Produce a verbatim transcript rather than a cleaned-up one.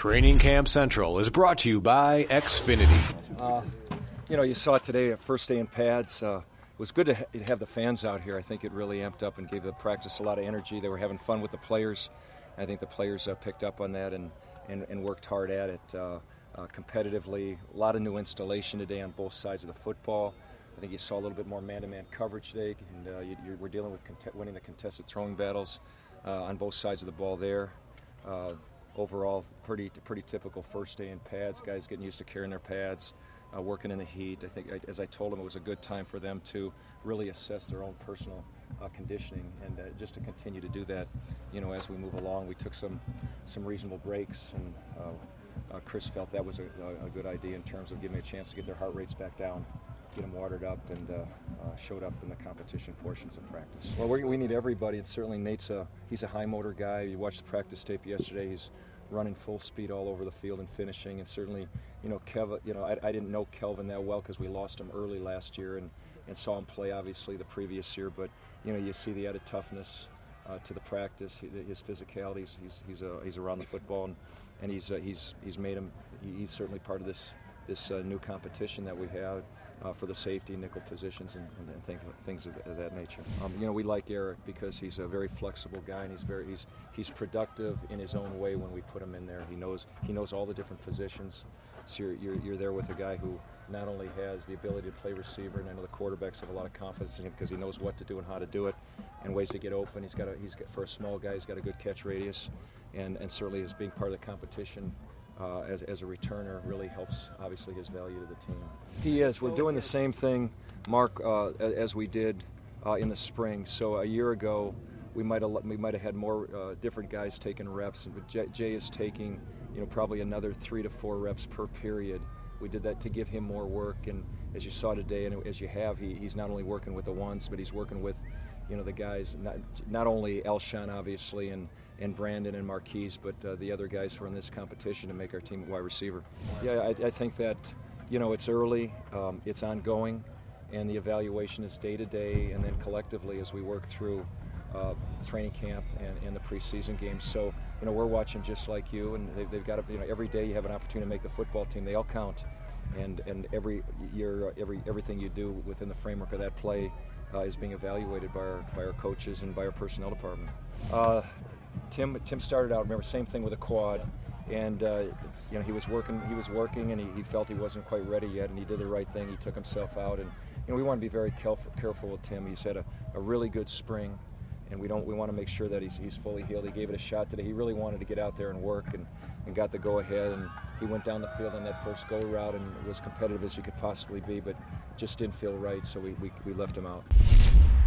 Training Camp Central is brought to you by Xfinity. Uh, you know, you saw today a first day in pads. Uh, it was good to ha- have the fans out here. I think it really amped up and gave the practice a lot of energy. They were having fun with the players. I think the players uh, picked up on that and, and, and worked hard at it uh, uh, competitively. A lot of new installation today on both sides of the football. I think you saw a little bit more man-to-man coverage today, and uh, you, you, we're dealing with cont- winning the contested throwing battles uh, on both sides of the ball there. Uh, overall, pretty pretty typical first day in pads. Guys getting used to carrying their pads, uh, working in the heat. I think, I, as I told them, it was a good time for them to really assess their own personal uh, conditioning, and uh, just to continue to do that, you know, as we move along. We took some some reasonable breaks, and uh, uh, Chris felt that was a, a good idea in terms of giving me a chance to get their heart rates back down, get them watered up, and uh, uh, showed up in the competition portions of practice. Well, we we need everybody, and certainly Nate's a he's a high motor guy. You watched the practice tape yesterday. He's running full speed all over the field and finishing, and certainly, you know, Kev. You know, I, I didn't know Kelvin that well because we lost him early last year, and, and saw him play obviously the previous year. But you know, you see the added toughness uh, to the practice, his physicality. He's he's uh, he's around the football, and and he's uh, he's he's made him. He's certainly part of this this uh, new competition that we have. Uh, for the safety, nickel positions, and, and, and things, things of, of that nature. Um, you know, we like Eric because he's a very flexible guy, and he's very he's he's productive in his own way when we put him in there. He knows he knows all the different positions. So you're you're, you're there with a guy who not only has the ability to play receiver, and I know the quarterbacks have a lot of confidence in him because he knows what to do and how to do it, and ways to get open. He's got a, he's got, for a small guy, he's got a good catch radius, and and certainly as being part of the competition. Uh, as, as a returner really helps, obviously, his value to the team. He is. We're doing the same thing, Mark, uh, as we did uh, in the spring. So a year ago, we might have we might have had more uh, different guys taking reps, but Jay, Jay is taking, you know, probably another three to four reps per period. We did that to give him more work, and as you saw today, and as you have, he, he's not only working with the ones, but he's working with, you know, the guys, not, not only Alshon, obviously, and, and Brandon and Marquise, but uh, the other guys who are in this competition to make our team a wide receiver. Yeah, I, I think that, you know, it's early, um, it's ongoing, and the evaluation is day-to-day, and then collectively as we work through uh, training camp and, and the preseason games. So, you know, we're watching just like you, and they, they've got to, you know, every day you have an opportunity to make the football team. They all count, and and every year, every everything you do within the framework of that play uh, is being evaluated by our by our coaches and by our personnel department. Uh, Tim Tim started out, remember, same thing with a quad, and uh, you know, he was working he was working and he, he felt he wasn't quite ready yet, and he did the right thing. He took himself out, and you know, we want to be very careful careful with Tim. He's had a, a really good spring, and we don't we want to make sure that he's he's fully healed. He gave it a shot today. He really wanted to get out there and work, and, and got the go ahead, and he went down the field on that first go route and was competitive as you could possibly be, but just didn't feel right, so we, we, we left him out.